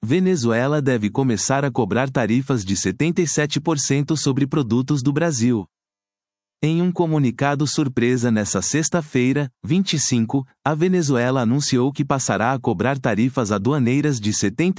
Venezuela deve começar a cobrar tarifas de 77% sobre produtos do Brasil. Em um comunicado surpresa nesta sexta-feira, 25, a Venezuela anunciou que passará a cobrar tarifas aduaneiras de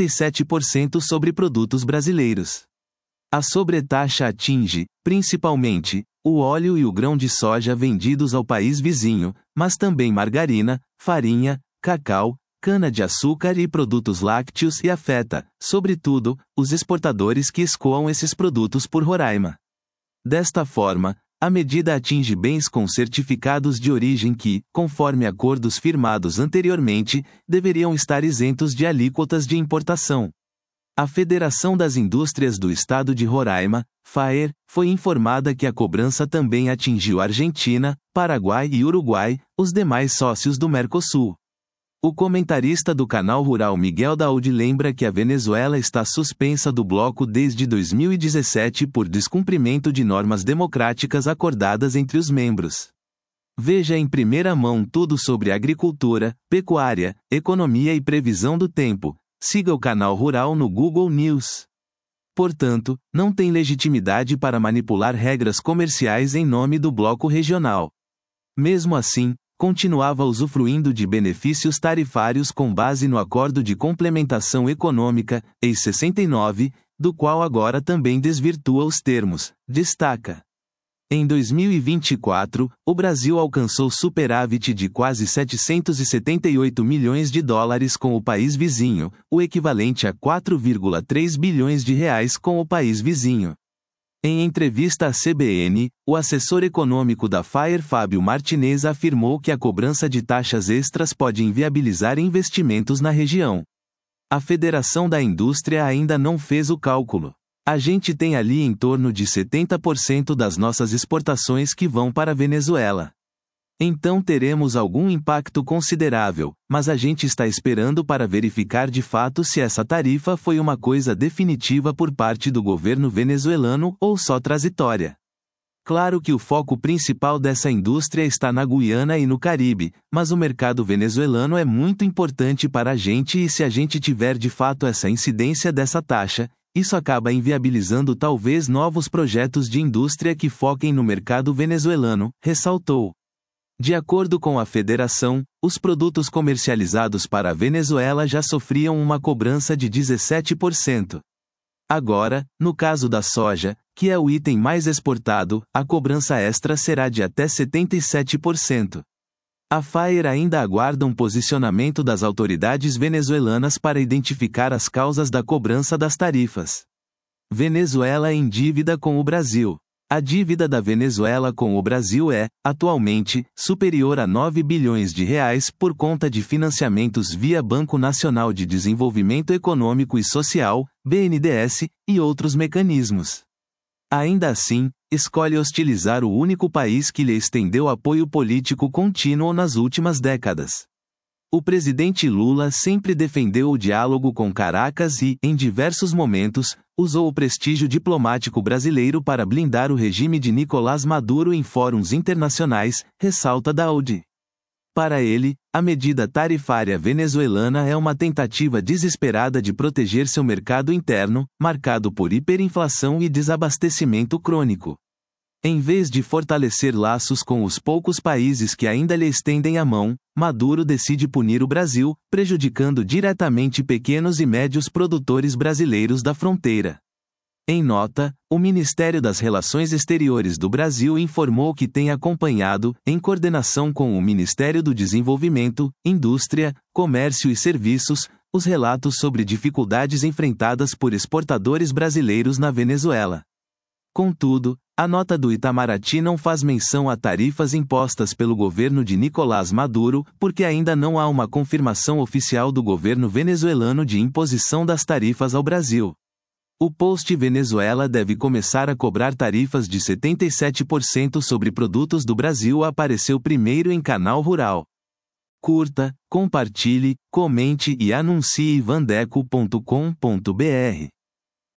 77% sobre produtos brasileiros. A sobretaxa atinge, principalmente, o óleo e o grão de soja vendidos ao país vizinho, mas também margarina, farinha, cacau, cana-de-açúcar e produtos lácteos e afeta, sobretudo, os exportadores que escoam esses produtos por Roraima. Desta forma, a medida atinge bens com certificados de origem que, conforme acordos firmados anteriormente, deveriam estar isentos de alíquotas de importação. A Federação das Indústrias do Estado de Roraima, FAER, foi informada que a cobrança também atingiu Argentina, Paraguai e Uruguai, os demais sócios do Mercosul. O comentarista do canal Rural Miguel Daoud lembra que a Venezuela está suspensa do bloco desde 2017 por descumprimento de normas democráticas acordadas entre os membros. Veja em primeira mão tudo sobre agricultura, pecuária, economia e previsão do tempo. Siga o canal Rural no Google News. Portanto, não tem legitimidade para manipular regras comerciais em nome do bloco regional. Mesmo assim, continuava usufruindo de benefícios tarifários com base no Acordo de Complementação Econômica, EI 69, do qual agora também desvirtua os termos, destaca. Em 2024, o Brasil alcançou superávit de quase 778 milhões de dólares com o país vizinho, o equivalente a 4,3 bilhões de reais com o país vizinho. Em entrevista à CBN, o assessor econômico da FAER Fábio Martinez afirmou que a cobrança de taxas extras pode inviabilizar investimentos na região. A Federação da Indústria ainda não fez o cálculo. A gente tem ali em torno de 70% das nossas exportações que vão para a Venezuela. Então teremos algum impacto considerável, mas a gente está esperando para verificar de fato se essa tarifa foi uma coisa definitiva por parte do governo venezuelano ou só transitória. Claro que o foco principal dessa indústria está na Guiana e no Caribe, mas o mercado venezuelano é muito importante para a gente e se a gente tiver de fato essa incidência dessa taxa, isso acaba inviabilizando talvez novos projetos de indústria que foquem no mercado venezuelano, ressaltou. De acordo com a federação, os produtos comercializados para a Venezuela já sofriam uma cobrança de 17%. Agora, no caso da soja, que é o item mais exportado, a cobrança extra será de até 77%. A FAER ainda aguarda um posicionamento das autoridades venezuelanas para identificar as causas da cobrança das tarifas. Venezuela em dívida com o Brasil. A dívida da Venezuela com o Brasil é, atualmente, superior a 9 bilhões de reais por conta de financiamentos via Banco Nacional de Desenvolvimento Econômico e Social, BNDES, e outros mecanismos. Ainda assim, escolhe hostilizar o único país que lhe estendeu apoio político contínuo nas últimas décadas. O presidente Lula sempre defendeu o diálogo com Caracas e, em diversos momentos, usou o prestígio diplomático brasileiro para blindar o regime de Nicolás Maduro em fóruns internacionais, ressalta Daoud. Para ele, a medida tarifária venezuelana é uma tentativa desesperada de proteger seu mercado interno, marcado por hiperinflação e desabastecimento crônico. Em vez de fortalecer laços com os poucos países que ainda lhe estendem a mão, Maduro decide punir o Brasil, prejudicando diretamente pequenos e médios produtores brasileiros da fronteira. Em nota, o Ministério das Relações Exteriores do Brasil informou que tem acompanhado, em coordenação com o Ministério do Desenvolvimento, Indústria, Comércio e Serviços, os relatos sobre dificuldades enfrentadas por exportadores brasileiros na Venezuela. Contudo, a nota do Itamaraty não faz menção a tarifas impostas pelo governo de Nicolás Maduro, porque ainda não há uma confirmação oficial do governo venezuelano de imposição das tarifas ao Brasil. O post Venezuela deve começar a cobrar tarifas de 77% sobre produtos do Brasil apareceu primeiro em Canal Rural. Curta, compartilhe, comente e anuncie vandeco.com.br.